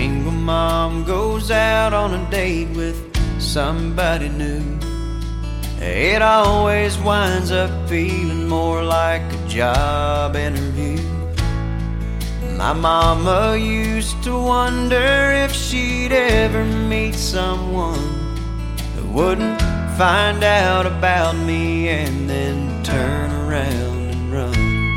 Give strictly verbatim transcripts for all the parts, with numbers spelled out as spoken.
single mom goes out on a date with somebody new, it always winds up feeling more like a job interview. My mama used to wonder if she'd ever meet someone who wouldn't find out about me and then turn around and run.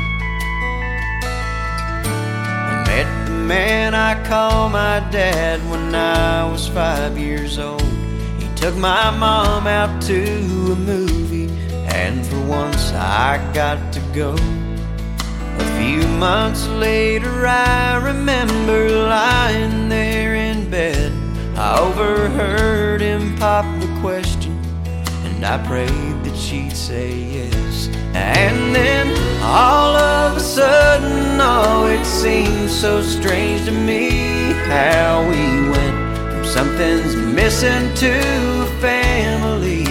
I met the man I call my dad when I was five years old. He took my mom out to a movie, and for once I got to go. A few months later I remember lying there in bed. I overheard him pop the question, and I prayed that she'd say yes. And then all of a sudden, oh, it seemed so strange to me how we went from something's missing to a family.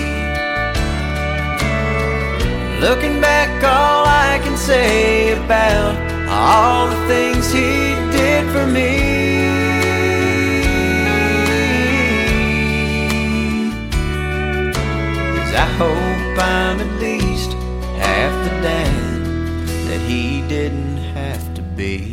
Looking back, all I can say about all the things he did for me is I hope I'm at least half the dad that he didn't have to be.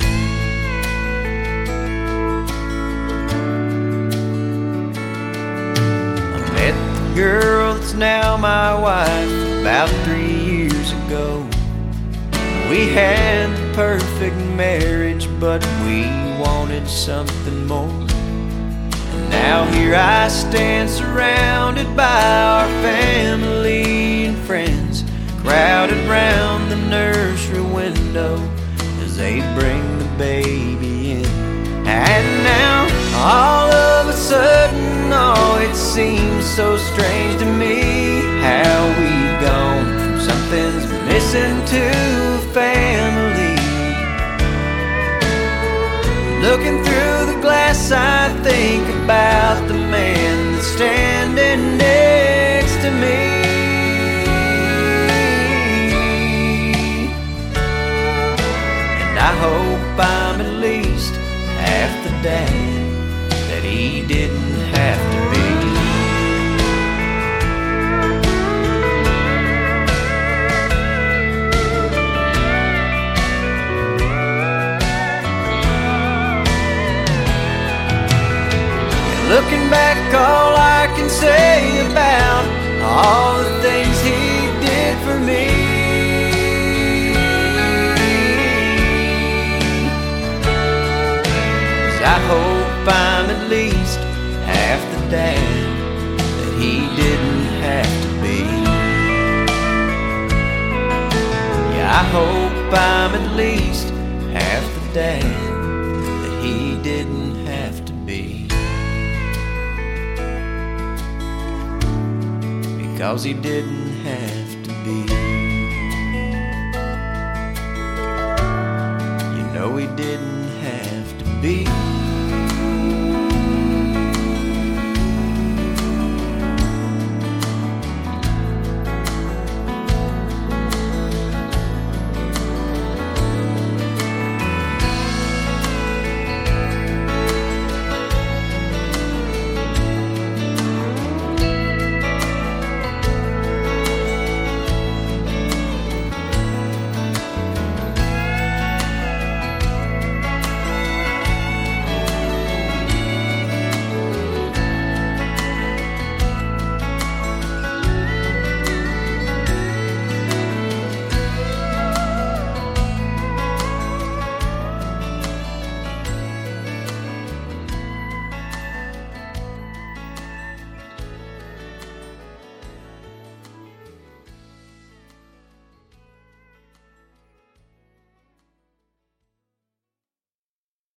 I met the girl that's now my wife about three years ago. We had the perfect marriage, but we wanted something more. And now here I stand surrounded by our family and friends, crowded round the nursery window as they bring the baby in. And now all of a sudden, oh, it seems so strange to me how we've gone from something's missing to a family. Looking through the glass, I think about the man that's standing next to me. And I hope I'm at least half the dad that he didn't have to be. Looking back, all I can say about all the things he did for me is I hope I'm at least half the dad that he didn't have to be. Yeah, I hope I'm at least half the dad that he didn't have to be. Because he didn't